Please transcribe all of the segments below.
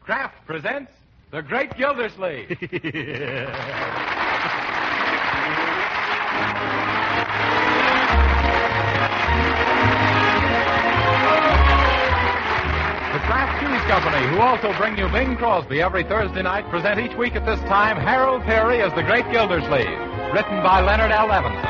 Kraft presents The Great Gildersleeve. The Kraft Cheese Company, who also bring you Bing Crosby every Thursday night, present each week at this time Harold Peary as The Great Gildersleeve, written by Leonard L. Levinson.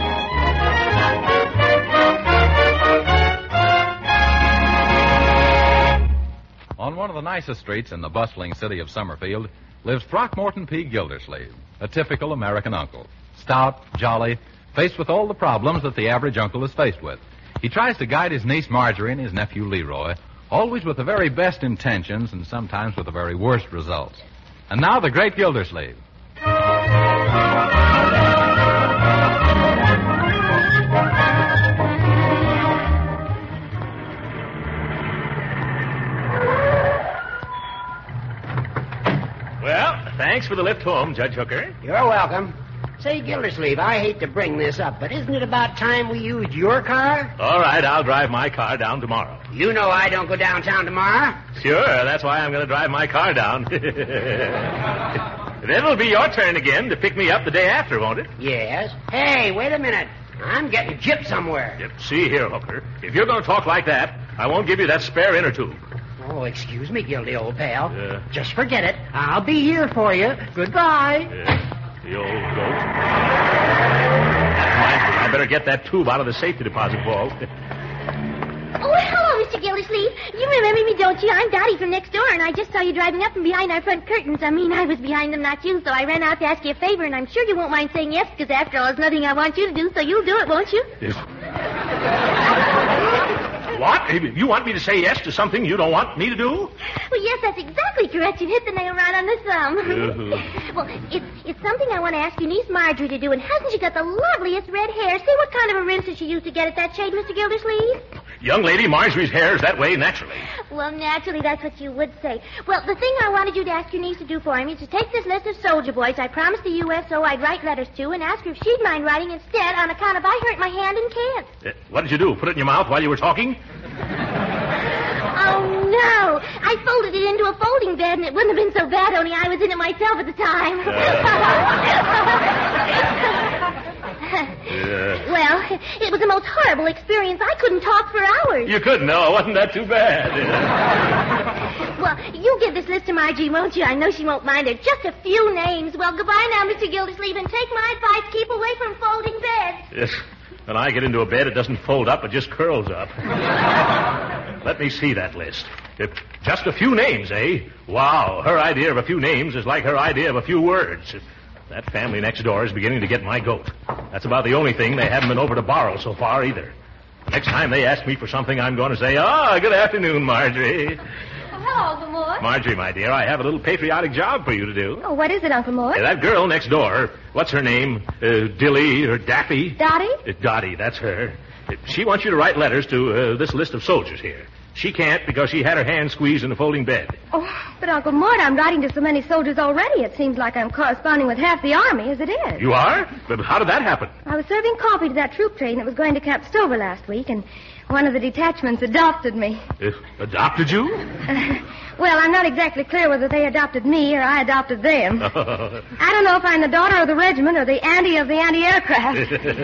On one of the nicest streets in the bustling city of Summerfield lives Throckmorton P. Gildersleeve, a typical American uncle. Stout, jolly, faced with all the problems that the average uncle is faced with. He tries to guide his niece Marjorie and his nephew Leroy, always with the very best intentions and sometimes with the very worst results. And now the Great Gildersleeve. Well, thanks for the lift home, Judge Hooker. You're welcome. Say, Gildersleeve, I hate to bring this up, but isn't it about time we used your car? All right, I'll drive my car down tomorrow. You know I don't go downtown tomorrow. Sure, that's why I'm going to drive my car down. Then it'll be your turn again to pick me up the day after, won't it? Yes. Hey, wait a minute. I'm getting gypped somewhere. Yep. See here, Hooker. If you're going to talk like that, I won't give you that spare inner tube. Oh, excuse me, Gildy, old pal. Just forget it. I'll be here for you. Goodbye. The old goat. Mind you, I better get that tube out of the safety deposit vault. Oh, hello, Mr. Gildersleeve. You remember me, don't you? I'm Dottie from next door, and I just saw you driving up from behind our front curtains. I was behind them, not you, so I ran out to ask you a favor, and I'm sure you won't mind saying yes, because after all, there's nothing I want you to do, so you'll do it, won't you? Yes. What? You want me to say yes to something you don't want me to do? Well, yes, that's exactly correct. You hit the nail right on the thumb. Well, it's something I want to ask your niece Marjorie to do, and hasn't she got the loveliest red hair? Say, what kind of a rinse did she use to get at that shade, Mr. Gildersleeve? Young lady, Marjorie's hair is that way naturally. Well, naturally, that's what you would say. Well, the thing I wanted you to ask your niece to do for me is to take this list of soldier boys I promised the USO I'd write letters to and ask her if she'd mind writing instead on account of I hurt my hand and can't. What did you do? Put it in your mouth while you were talking? Oh, no. I folded it into a folding bed, and it wouldn't have been so bad, only I was in it myself at the time. Well, it was the most horrible experience. I couldn't talk for hours. You couldn't? No, wasn't that too bad? Well, you give this list to Margie, won't you? I know she won't mind it. Just a few names. Well, goodbye now, Mr. Gildersleeve, and take my advice. Keep away from folding beds. Yes. When I get into a bed, it doesn't fold up, it just curls up. Let me see that list. Just a few names, eh? Wow, her idea of a few names is like her idea of a few words. That family next door is beginning to get my goat. That's about the only thing they haven't been over to borrow so far, either. Next time they ask me for something, I'm going to say, good afternoon, Marjorie. Hello, Uncle Mort. Marjorie, my dear, I have a little patriotic job for you to do. Oh, what is it, Uncle Mort? That girl next door, what's her name? Dilly or Daffy? Dottie? Dottie, that's her. She wants you to write letters to this list of soldiers here. She can't because she had her hand squeezed in the folding bed. Oh, but Uncle Mort, I'm writing to so many soldiers already. It seems like I'm corresponding with half the army as it is. You are? But how did that happen? I was serving coffee to that troop train that was going to Camp Stover last week, and one of the detachments adopted me. Adopted you? Well, I'm not exactly clear whether they adopted me or I adopted them. I don't know if I'm the daughter of the regiment or the auntie of the anti-aircraft.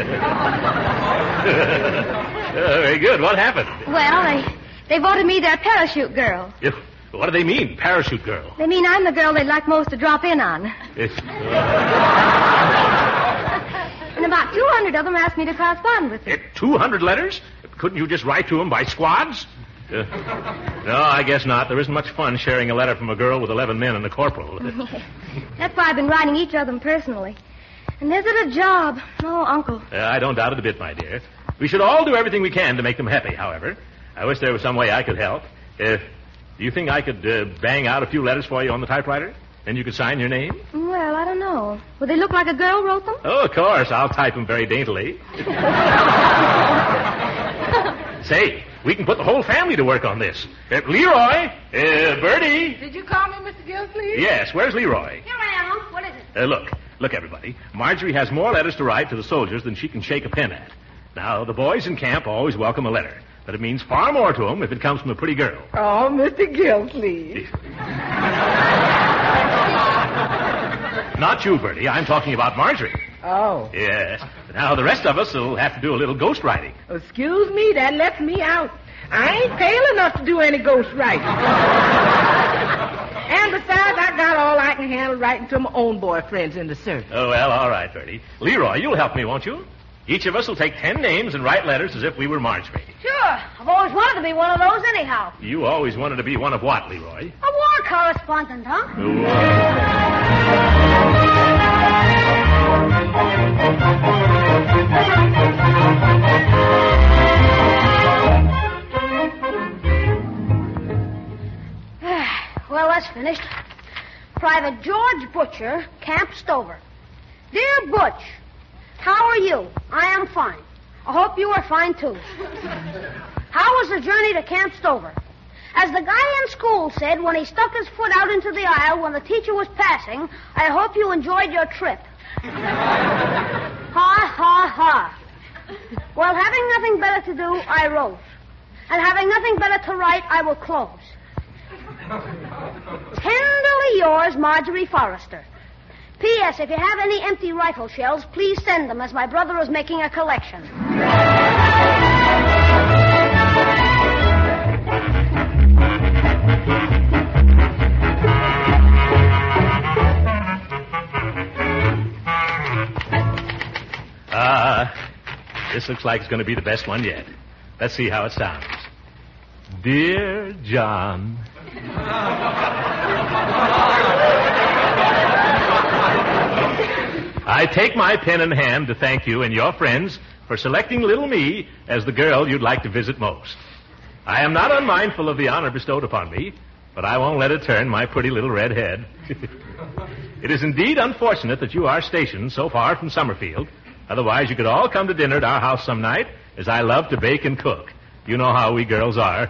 Very good. What happened? Well, they voted me their parachute girl. What do they mean, parachute girl? They mean I'm the girl they'd like most to drop in on. And about 200 of them asked me to correspond with them. 200 letters? Couldn't you just write to them by squads? No, I guess not. There isn't much fun sharing a letter from a girl with 11 men and a corporal. That's why I've been writing each of them personally. And is it a job? Oh, Uncle. I don't doubt it a bit, my dear. We should all do everything we can to make them happy, however. I wish there was some way I could help. Do you think I could bang out a few letters for you on the typewriter? Then you could sign your name? Well, I don't know. Would they look like a girl wrote them? Oh, of course. I'll type them very daintily. Say, we can put the whole family to work on this. Leroy, Bertie. Did you call me, Mr. Gildersleeve? Yes, where's Leroy? Here I am. What is it? Look, everybody. Marjorie has more letters to write to the soldiers than she can shake a pen at. Now, the boys in camp always welcome a letter. but it means far more to him if it comes from a pretty girl. Oh, Mr. Gillsleeve. Not you, Bertie. I'm talking about Marjorie. Oh. Yes. Now, the rest of us will have to do a little ghost writing. Excuse me, that lets me out. I ain't pale enough to do any ghost writing. And besides, I got all I can handle writing to my own boyfriends in the service. Oh, well, all right, Bertie. Leroy, you'll help me, won't you? Each of us will take 10 names and write letters as if we were Marjorie. Sure. I've always wanted to be one of those anyhow. You always wanted to be one of what, Leroy? A war correspondent, huh? Well, that's finished. Private George Butcher, Camp Stover. Dear Butch, how are you? I am fine. I hope you are fine, too. How was the journey to Camp Stover? As the guy in school said when he stuck his foot out into the aisle when the teacher was passing, I hope you enjoyed your trip. Ha, ha, ha. Well, having nothing better to do, I wrote. And having nothing better to write, I will close. Tenderly yours, Marjorie Forrester. P.S. If you have any empty rifle shells, please send them, as my brother is making a collection. This looks like it's going to be the best one yet. Let's see how it sounds. Dear John. I take my pen in hand to thank you and your friends for selecting little me as the girl you'd like to visit most. I am not unmindful of the honor bestowed upon me, but I won't let it turn my pretty little red head. It is indeed unfortunate that you are stationed so far from Summerfield. Otherwise, you could all come to dinner at our house some night, as I love to bake and cook. You know how we girls are.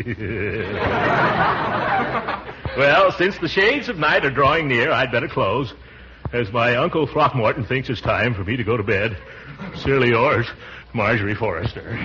Well, since the shades of night are drawing near, I'd better close, as my Uncle Throckmorton thinks it's time for me to go to bed. Sincerely yours, Marjorie Forrester.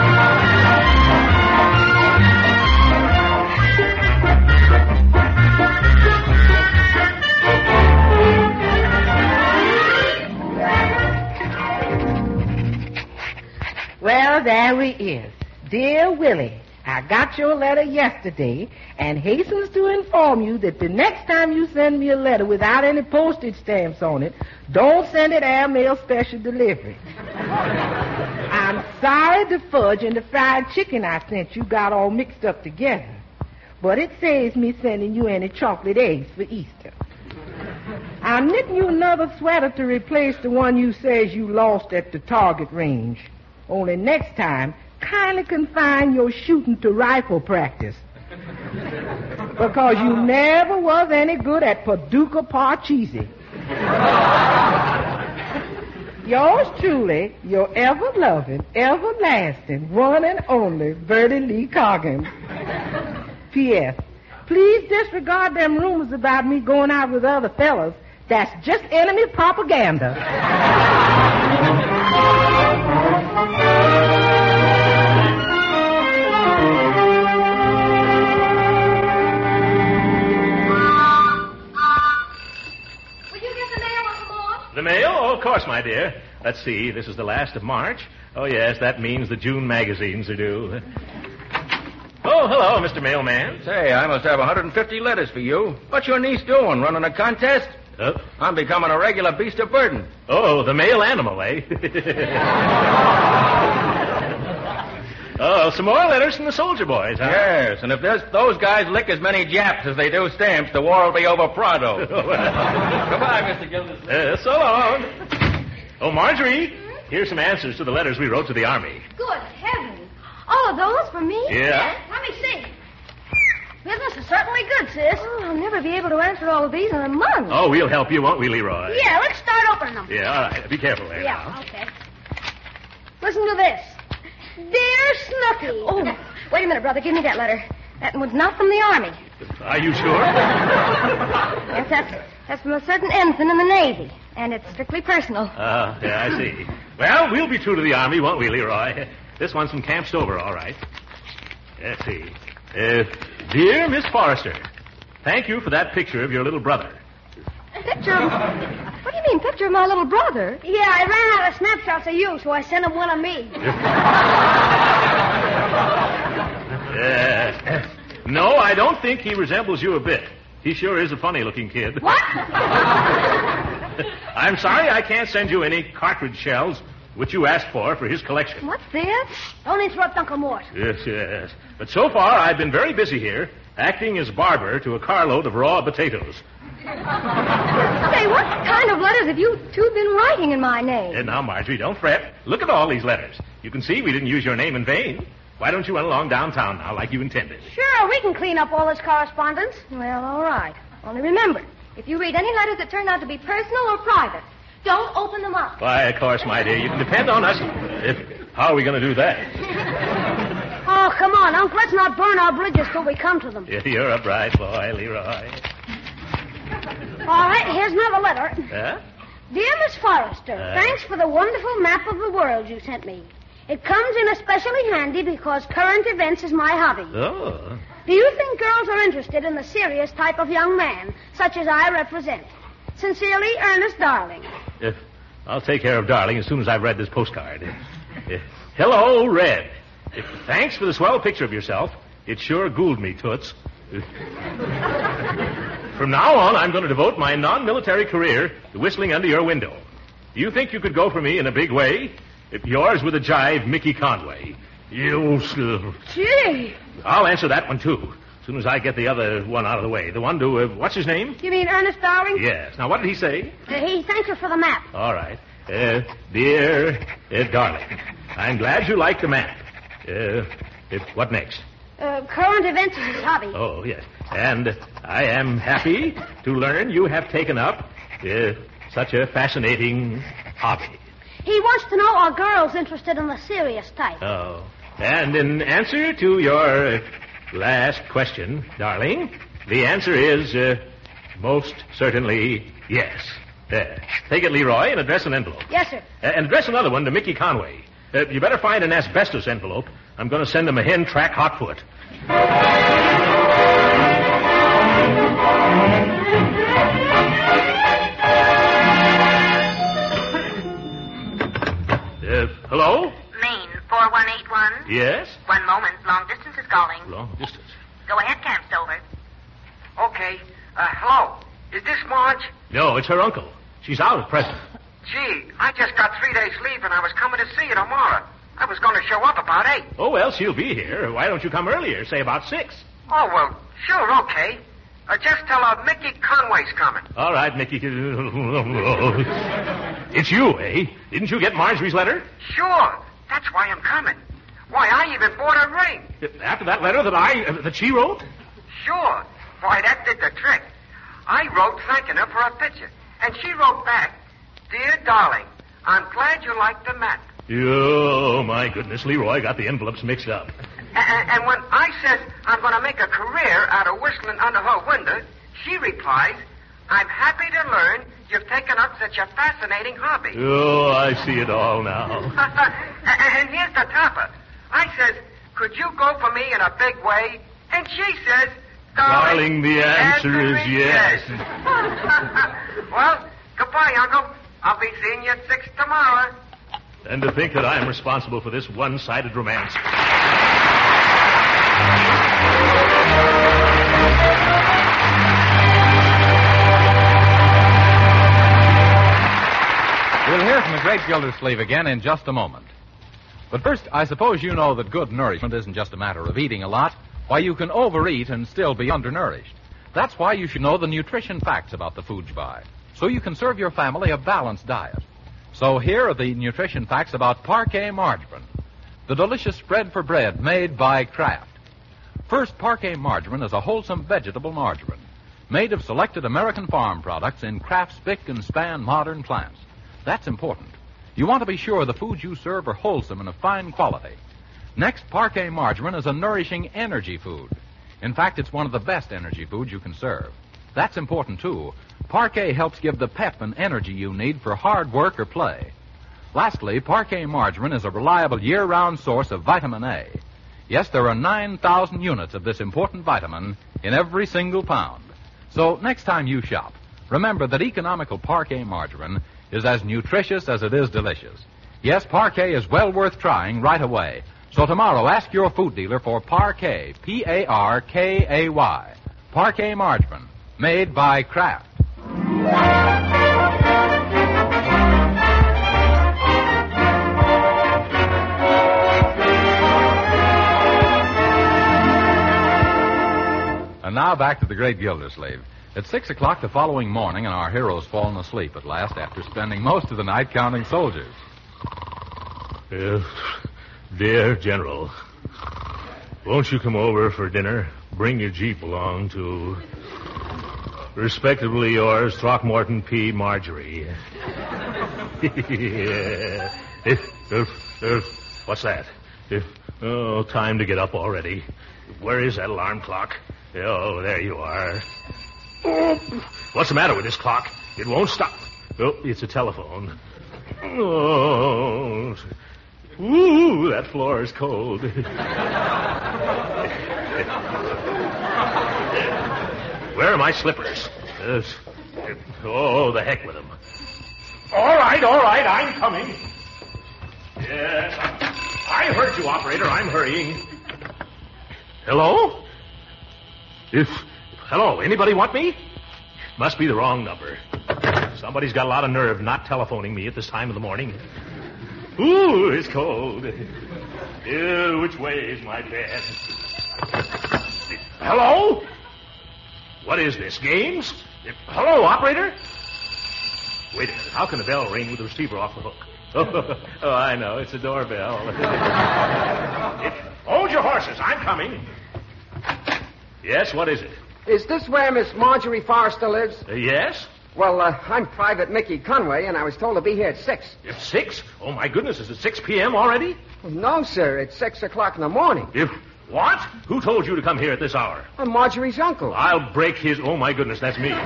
Well, there he is. Dear Willie, I got your letter yesterday and hastens to inform you that the next time you send me a letter without any postage stamps on it, don't send it airmail special delivery. I'm sorry the fudge and the fried chicken I sent you got all mixed up together, but it saves me sending you any chocolate eggs for Easter. I'm knitting you another sweater to replace the one you says you lost at the target range. Only next time, kindly confine your shooting to rifle practice. Because you never was any good at Paducah Parcheesi. Yours truly, your ever-loving, everlasting, one and only Bertie Lee Coggins. P.S. Please disregard them rumors about me going out with other fellas. That's just enemy propaganda. The mail? Oh, of course, my dear. Let's see. This is the last of March. Oh, yes, that means the June magazines are due. Oh, hello, Mr. Mailman. Say, I must have 150 letters for you. What's your niece doing? Running a contest? I'm becoming a regular beast of burden. Oh, the male animal, eh? Oh, some more letters from the soldier boys, huh? Yes, and if those guys lick as many Japs as they do stamps, the war will be over pronto. Goodbye, Mr. Gildersleeve. So long. Oh, Marjorie, here's some answers to the letters we wrote to the Army. Good heavens. All of those for me? Yeah. Let me see. Business is certainly good, sis. Oh, I'll never be able to answer all of these in a month. Oh, we'll help you, won't we, Leroy? Yeah, let's start opening them. Yeah, all right. Be careful there Yeah, now. okay. Listen to this. Dear Snooky. Oh, wait a minute, brother. Give me that letter. That one's not from the Army. Are you sure? Yes, that's from a certain ensign in the Navy. And it's strictly personal. Yeah, I see. Well, we'll be true to the Army, won't we, Leroy? This one's from Camp Stover, all right. Let's see. Dear Miss Forrester, thank you for that picture of your little brother. Picture of... What do you mean, picture of my little brother? Yeah, I ran out of snapshots of you, so I sent him one of me. No, I don't think he resembles you a bit. He sure is a funny-looking kid. What? I'm sorry I can't send you any cartridge shells, which you asked for his collection. What's this? Don't interrupt Uncle Mort. Yes. But so far, I've been very busy here, acting as barber to a carload of raw potatoes. Say, what kind of letters have you two been writing in my name? And now, Marjorie, don't fret. Look at all these letters. You can see we didn't use your name in vain. Why don't you run along downtown now like you intended? Sure, we can clean up all this correspondence. Well, all right. Only remember, if you read any letters that turn out to be personal or private, don't open them up. Why, of course, my dear. You can depend on us. How are we going to do that? Oh, come on, Unc. Let's not burn our bridges till we come to them. You're a bright boy, Leroy. All right, here's another letter. Huh? Dear Miss Forrester, thanks for the wonderful map of the world you sent me. It comes in especially handy because current events is my hobby. Oh. Do you think girls are interested in the serious type of young man, such as I represent? Sincerely, Ernest Darling. I'll take care of Darling as soon as I've read this postcard. Hello, Red. Thanks for the swell picture of yourself. It sure ghouled me, Toots. From now on, I'm going to devote my non-military career to whistling under your window. Do you think you could go for me in a big way? If yours with a jive, Mickey Conway. You... Gee. I'll answer that one, too, as soon as I get the other one out of the way. The one to, what's his name? You mean Ernest Darling? Yes. Now, what did he say? He thanked you for the map. All right. Dear Darling, I'm glad you like the map. What next? Current events is his hobby. Oh, yes. And I am happy to learn you have taken up such a fascinating hobby. He wants to know are girls interested in the serious type. Oh. And in answer to your last question, darling, the answer is most certainly yes. Take it, Leroy, and address an envelope. Yes, sir. And address another one to Mickey Conway. You better find an asbestos envelope. I'm going to send him a hen track hotfoot. Hello? Maine, 4181. Yes? 1 moment. Long distance is calling. Long distance. Go ahead, Camp Stover. Okay. Hello. Is this Marge? No, it's her uncle. She's out at present. Gee, I just got 3 days leave and I was coming to see you tomorrow. I was going to show up about 8. Oh, well, she'll be here. Why don't you come earlier, say about 6? Oh, well, sure, okay. Just tell her Mickey Conway's coming. All right, Mickey. It's you, eh? Didn't you get Marjorie's letter? Sure. That's why I'm coming. Why, I even bought a ring. After that letter that she wrote? Sure. Why, that did the trick. I wrote thanking her for a picture. And she wrote back, Dear Darling, I'm glad you like the map. Oh, my goodness, Leroy got the envelopes mixed up. And when I says I'm going to make a career out of whistling under her window, she replies, I'm happy to learn you've taken up such a fascinating hobby. Oh, I see it all now. And here's the topper. I says, could you go for me in a big way? And she says, Darling, the answer is yes. Well, goodbye, Uncle. I'll be seeing you at 6 tomorrow. And to think that I'm responsible for this one-sided romance. We'll hear from the great Gildersleeve again in just a moment. But first, I suppose you know that good nourishment isn't just a matter of eating a lot. Why, you can overeat and still be undernourished. That's why you should know the nutrition facts about the foods you buy, so you can serve your family a balanced diet. So here are the nutrition facts about Parquet margarine, the delicious spread for bread made by Kraft. First, Parquet margarine is a wholesome vegetable margarine made of selected American farm products in Kraft's spick and span modern plants. That's important. You want to be sure the foods you serve are wholesome and of fine quality. Next, Parquet margarine is a nourishing energy food. In fact, it's one of the best energy foods you can serve. That's important, too. Parquet helps give the pep and energy you need for hard work or play. Lastly, Parquet margarine is a reliable year-round source of vitamin A. Yes, there are 9,000 units of this important vitamin in every single pound. So next time you shop, remember that economical Parquet margarine is as nutritious as it is delicious. Yes, Parquet is well worth trying right away. So tomorrow, ask your food dealer for Parquet, P-A-R-K-A-Y. Parquet margarine, made by Kraft. And now back to the great Gildersleeve. It's 6 o'clock the following morning, and our hero's fallen asleep at last after spending most of the night counting soldiers. Dear General, won't you come over for dinner? Bring your Jeep along to... Respectably yours, Throckmorton P. Marjorie. What's that? Time to get up already. Where is that alarm clock? Oh, there you are. Oh, what's the matter with this clock? It won't stop. Oh, it's a telephone. Oh, ooh, that floor is cold. Where are my slippers? The heck with them. All right, I'm coming. Yes, I heard you, operator. I'm hurrying. Hello? Hello, anybody want me? Must be the wrong number. Somebody's got a lot of nerve not telephoning me at this time of the morning. Ooh, it's cold. Which way is my bed? Hello? What is this, games? Hello, operator? Wait a minute, how can the bell ring with the receiver off the hook? Oh, I know, it's a doorbell. Hold your horses, I'm coming. Yes, what is it? Is this where Miss Marjorie Forrester lives? Yes? Well, I'm Private Mickey Conway, and I was told to be here at 6. At 6? Oh, my goodness, is it 6 p.m. already? No, sir, it's 6 o'clock in the morning. What? Who told you to come here at this hour? I'm Marjorie's uncle. I'll break his... Oh, my goodness, that's me.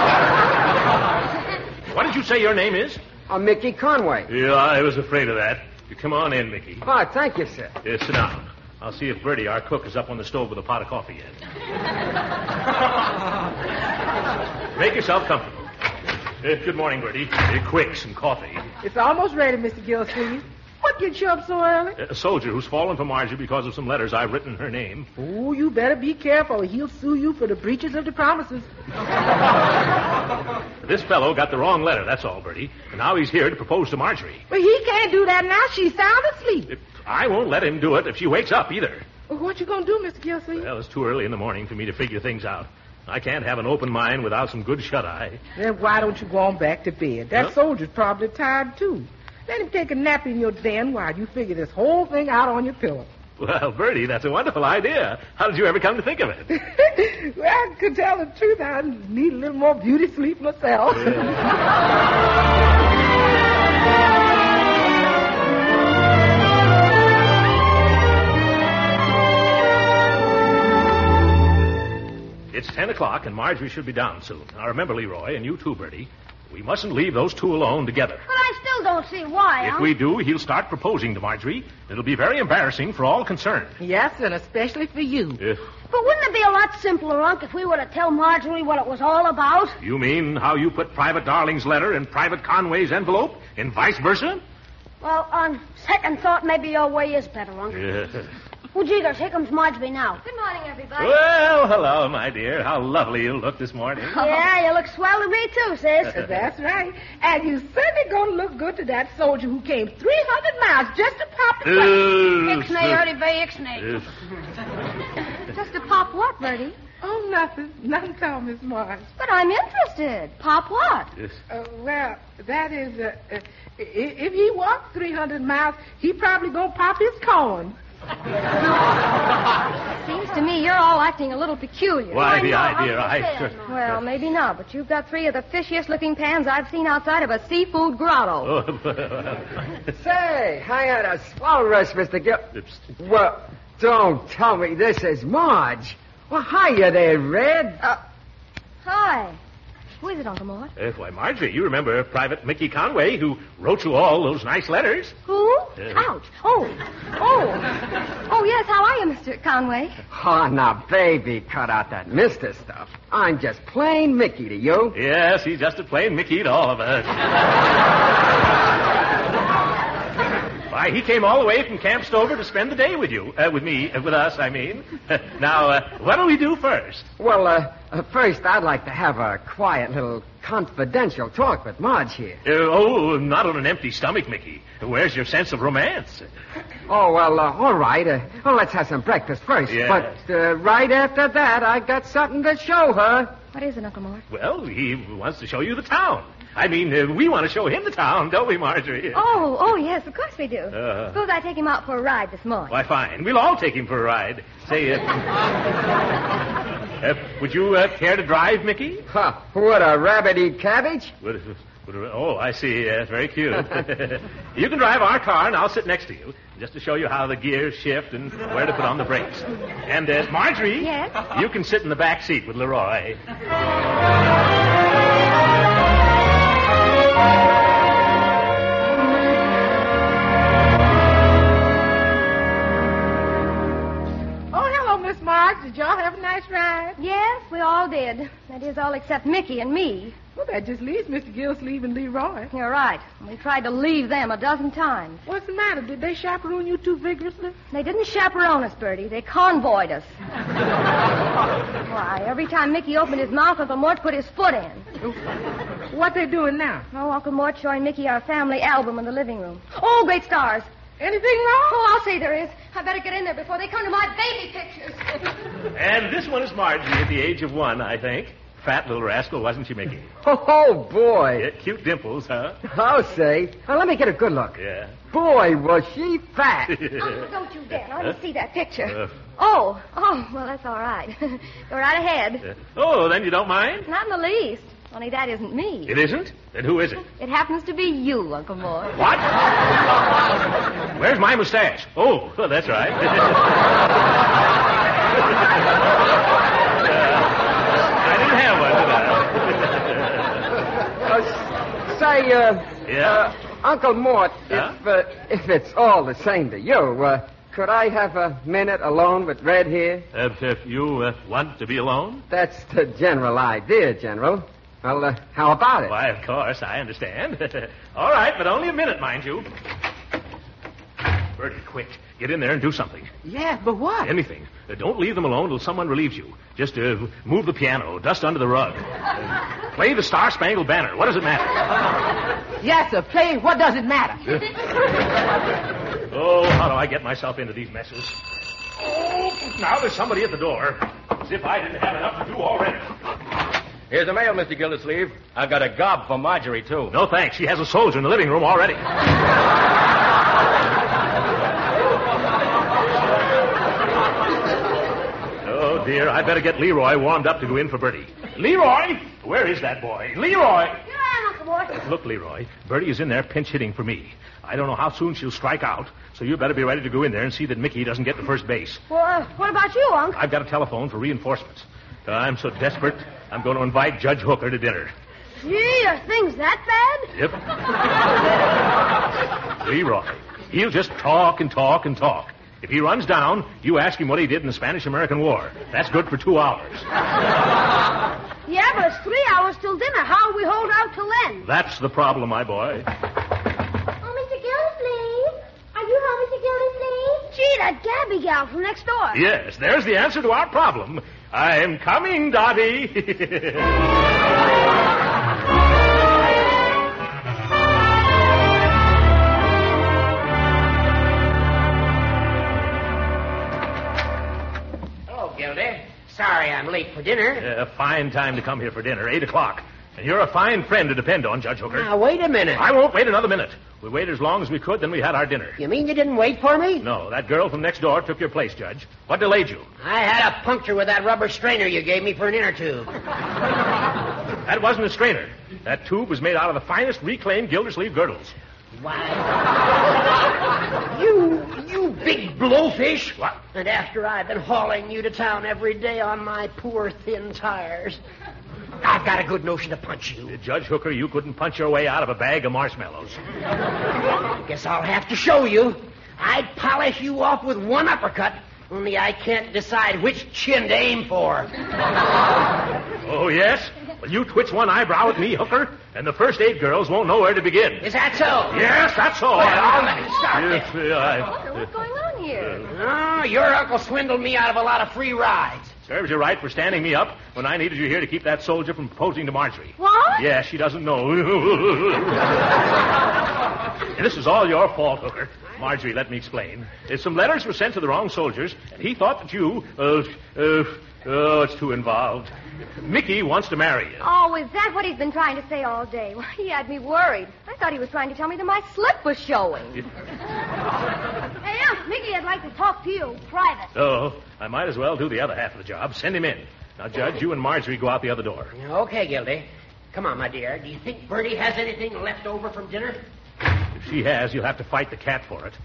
What did you say your name is? Mickey Conway. Yeah, I was afraid of that. You come on in, Mickey. Oh, thank you, sir. Sit down. I'll see if Bertie, our cook, is up on the stove with a pot of coffee yet. Make yourself comfortable. Good morning, Bertie. Quick, some coffee. It's almost ready, Mr. Gildersleeve. What gets you up so early? A soldier who's fallen for Marjorie because of some letters I've written in her name. Oh, you better be careful. He'll sue you for the breaches of the promises. This fellow got the wrong letter, that's all, Bertie. And now he's here to propose to Marjorie. But he can't do that now. She's sound asleep. I won't let him do it if she wakes up either. Well, what you gonna do, Mr. Gildersleeve? Well, it's too early in the morning for me to figure things out. I can't have an open mind without some good shut-eye. Then why don't you go on back to bed? That soldier's probably tired, too. Let him take a nap in your den while you figure this whole thing out on your pillow. Well, Bertie, that's a wonderful idea. How did you ever come to think of it? Well, to tell the truth, I need a little more beauty sleep myself. It's 10 o'clock, and Marjorie should be down soon. Now, remember, Leroy, and you too, Bertie, we mustn't leave those two alone together. But I still don't see why, If we do, he'll start proposing to Marjorie. It'll be very embarrassing for all concerned. Yes, and especially for you. But wouldn't it be a lot simpler, Unc, if we were to tell Marjorie what it was all about? You mean how you put Private Darling's letter in Private Conway's envelope, and vice versa? Well, on second thought, maybe your way is better, Unc. Oh, Jeeters, here comes Marjorie now. Good morning, everybody. Well, hello, my dear. How lovely you look this morning. Yeah, you look swell to me, too, sis. That's right. And you certainly going to look good to that soldier who came 300 miles just to pop the Ixnay, Ernie Bay, Ixnay. Just to pop what, Bertie? Oh, nothing. Nothing at all, Miss Marge. But I'm interested. Pop what? Well, that is, if he walked 300 miles, he probably going to pop his corn. Seems to me you're all acting a little peculiar. Why, the idea, Well, maybe not, but you've got 3 of the fishiest-looking pans I've seen outside of a seafood grotto. Say, I had a swell rest, Mr. Well, don't tell me this is Marge. Well, hiya there, Red. Hi. Who is it, Uncle Mort? Why, Marjorie, you remember Private Mickey Conway, who wrote you all those nice letters? Who? Ouch. Oh, yes, how are you, Mr. Conway? Oh, now, baby, cut out that Mr. stuff. I'm just plain Mickey to you. Yes, he's just a plain Mickey to all of us. Why, he came all the way from Camp Stover to spend the day with you. With us, I mean. Now, what do we do first? Well, first, I'd like to have a quiet little confidential talk with Marge here. Not on an empty stomach, Mickey. Where's your sense of romance? Oh, well, all right. Let's have some breakfast first. Yeah. But right after that, I got something to show her. What is it, Uncle Mort? Well, he wants to show you the town. I mean, we want to show him the town, don't we, Marjorie? Oh, yes, of course we do. Suppose I take him out for a ride this morning. Why, fine. We'll all take him for a ride. Say, would you care to drive, Mickey? Huh, what, a rabbit eat cabbage? Oh, I see. Yes, very cute. You can drive our car, and I'll sit next to you, just to show you how the gears shift and where to put on the brakes. And, Marjorie, yes? You can sit in the back seat with Leroy. Marge, did y'all have a nice ride? Yes, we all did. That is, all except Mickey and me. Well, that just leaves Mr. Gillsleeve and Leroy. You're right. We tried to leave them a dozen times. What's the matter? Did they chaperone you too vigorously? They didn't chaperone us, Bertie. They convoyed us. Why, every time Mickey opened his mouth, Uncle Mort put his foot in. What they doing now? Oh, Uncle Mort showing Mickey our family album in the living room. Oh, great stars. Anything wrong? Oh, I'll say there is. I better get in there before they come to my baby pictures. And this one is Marjorie at the age of 1, I think. Fat little rascal, wasn't she, Mickey? Oh, boy. Yeah, cute dimples, huh? I'll say. Now, let me get a good look. Yeah. Boy, was she fat. Oh, don't you dare. I want to see that picture. Well, that's all right. Go right ahead. Then you don't mind? Not in the least. Only that isn't me. It isn't? Then who is it? It happens to be you, Uncle Mort. What? Where's my mustache? Oh, that's right. I didn't have one, did I? Uncle Mort, if it's all the same to you, could I have a minute alone with Red here? If you want to be alone? That's the general idea, General. Well, how about it? Why, of course, I understand. All right, but only a minute, mind you. Bertie, quick. Get in there and do something. Yeah, but what? Anything. Don't leave them alone till someone relieves you. Just move the piano, dust under the rug. Play the Star-Spangled Banner. What does it matter? Yes, sir. Play What Does It Matter? Oh, how do I get myself into these messes? Oh, now there's somebody at the door. As if I didn't have enough to do already. Here's the mail, Mr. Gildersleeve. I've got a gob for Marjorie, too. No, thanks. She has a soldier in the living room already. Oh, dear. I'd better get Leroy warmed up to go in for Bertie. Leroy! Where is that boy? Leroy! Here I am, Uncle Mort. Look, Leroy, Bertie is in there pinch hitting for me. I don't know how soon she'll strike out, so you better be ready to go in there and see that Mickey doesn't get to first base. Well, what about you, Unc? I've got a telephone for reinforcements. I'm so desperate, I'm going to invite Judge Hooker to dinner. Gee, are things that Yep. Leroy, he'll just talk and talk and talk. If he runs down, you ask him what he did in the Spanish-American War. That's good for 2 hours. Yeah, but it's 3 hours till dinner. How will we hold out till then? That's the problem, my boy. Oh, Mr. Gildersleeve? Are you home, Mr. Gildersleeve? Gee, that Gabby gal from next door. Yes, there's the answer to our problem. I'm coming, Dottie. Hello, Gildy. Sorry I'm late for dinner. A fine time to come here for dinner, 8 o'clock. And you're a fine friend to depend on, Judge Hooker. Now, wait a minute. I won't wait another minute. We waited as long as we could, then we had our dinner. You mean you didn't wait for me? No, that girl from next door took your place, Judge. What delayed you? I had a puncture with that rubber strainer you gave me for an inner tube. That wasn't a strainer. That tube was made out of the finest reclaimed Gildersleeve girdles. Why? You big blowfish. What? And after I've been hauling you to town every day on my poor thin tires. I've got a good notion to punch you. Judge Hooker, you couldn't punch your way out of a bag of marshmallows. Guess I'll have to show you. I'd polish you off with one uppercut, only I can't decide which chin to aim for. Oh, yes? Well, you twitch one eyebrow at me, Hooker, and the first 8 girls won't know where to begin. Is that so? Yes, that's so. Well, I'll let it start. Yes, Walter, what's going on here? Oh, your uncle swindled me out of a lot of free rides. Serves you right for standing me up when I needed you here to keep that soldier from proposing to Marjorie. What? Yeah, she doesn't know. And this is all your fault, Hooker. Marjorie, let me explain. Some letters were sent to the wrong soldiers, and he thought that you, it's too involved. Mickey wants to marry you. Oh, is that what he's been trying to say all day? Well, he had me worried. I thought he was trying to tell me that my slip was showing. Hey, Unc, Mickey, I'd like to talk to you, private. Oh, I might as well do the other half of the job. Send him in. Now, Judge, you and Marjorie go out the other door. Okay, Gildy. Come on, my dear. Do you think Bertie has anything left over from dinner? If she has, you'll have to fight the cat for it.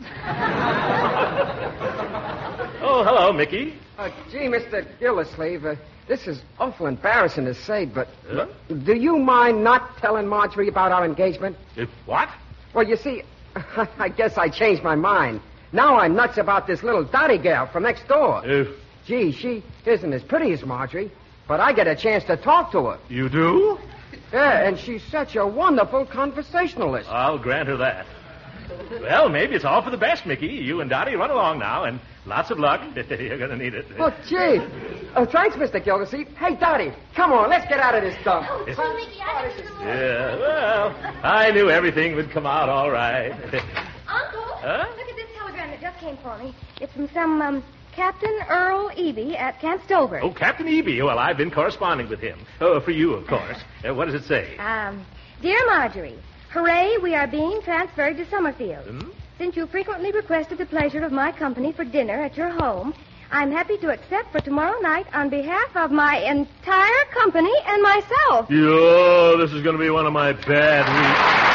Oh, hello, Mickey. Gee, Mr. Gildersleeve, this is awful embarrassing to say, but Huh? do you mind not telling Marjorie about our engagement? What? Well, you see, I guess I changed my mind. Now I'm nuts about this little Dottie gal from next door. Gee, she isn't as pretty as Marjorie, but I get a chance to talk to her. You do? Yeah, and she's such a wonderful conversationalist. I'll grant her that. Well, maybe it's all for the best, Mickey. You and Dottie run along now, and lots of luck. You're going to need it. Oh, gee. Oh, thanks, Mr. Gildersleeve. Hey, Dottie, come on, let's get out of this dump. Oh, gee, Mickey, I never knew. Yeah, well, I knew everything would come out all right. Uncle, Huh? look at this telegram that just came for me. It's from some, Captain Earl Eby at Camp Stover. Oh, Captain Eby. Well, I've been corresponding with him. Oh, for you, of course. What does it say? Dear Marjorie, hooray, we are being transferred to Summerfield. Hmm? Since you frequently requested the pleasure of my company for dinner at your home, I'm happy to accept for tomorrow night on behalf of my entire company and myself. Oh, this is going to be one of my bad weeks.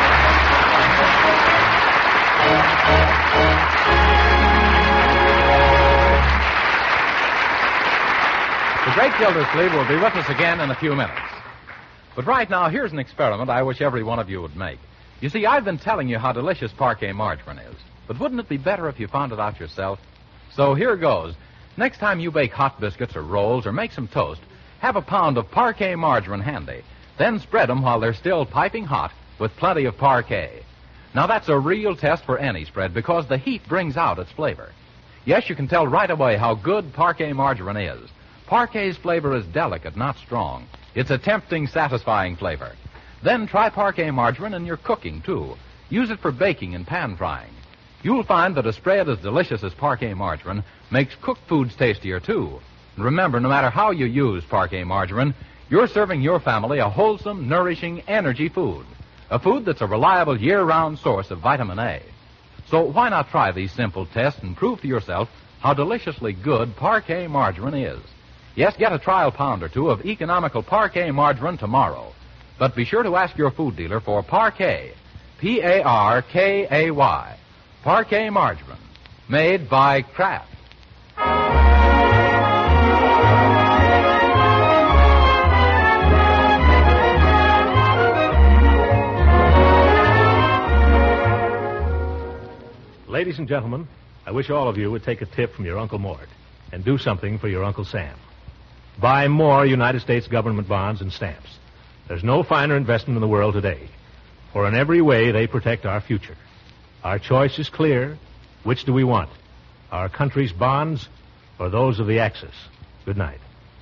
The great Gildersleeve will be with us again in a few minutes. But right now, here's an experiment I wish every one of you would make. You see, I've been telling you how delicious parquet margarine is. But wouldn't it be better if you found it out yourself? So here goes. Next time you bake hot biscuits or rolls or make some toast, have a pound of parquet margarine handy. Then spread them while they're still piping hot with plenty of parquet. Now, that's a real test for any spread because the heat brings out its flavor. Yes, you can tell right away how good parquet margarine is. Parquet's flavor is delicate, not strong. It's a tempting, satisfying flavor. Then try parquet margarine in your cooking, too. Use it for baking and pan frying. You'll find that a spread as delicious as parquet margarine makes cooked foods tastier, too. And remember, no matter how you use parquet margarine, you're serving your family a wholesome, nourishing, energy food. A food that's a reliable year-round source of vitamin A. So why not try these simple tests and prove to yourself how deliciously good parquet margarine is? Yes, get a trial pound or two of economical parquet margarine tomorrow. But be sure to ask your food dealer for Parquet. P-A-R-K-A-Y. Parquet margarine. Made by Kraft. Ladies and gentlemen, I wish all of you would take a tip from your Uncle Mort and do something for your Uncle Sam. Buy more United States government bonds and stamps. There's no finer investment in the world today, for in every way they protect our future. Our choice is clear. Which do we want? Our country's bonds or those of the Axis? Good night.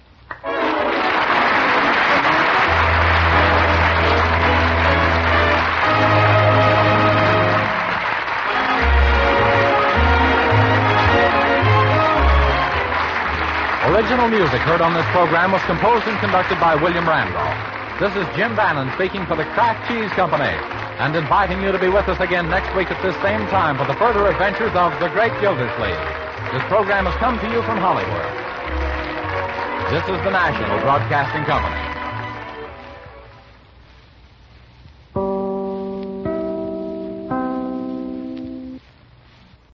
Original music heard on this program was composed and conducted by William Randolph. This is Jim Bannon speaking for the Kraft Cheese Company and inviting you to be with us again next week at this same time for the further adventures of the Great Gildersleeve. This program has come to you from Hollywood. This is the National Broadcasting Company.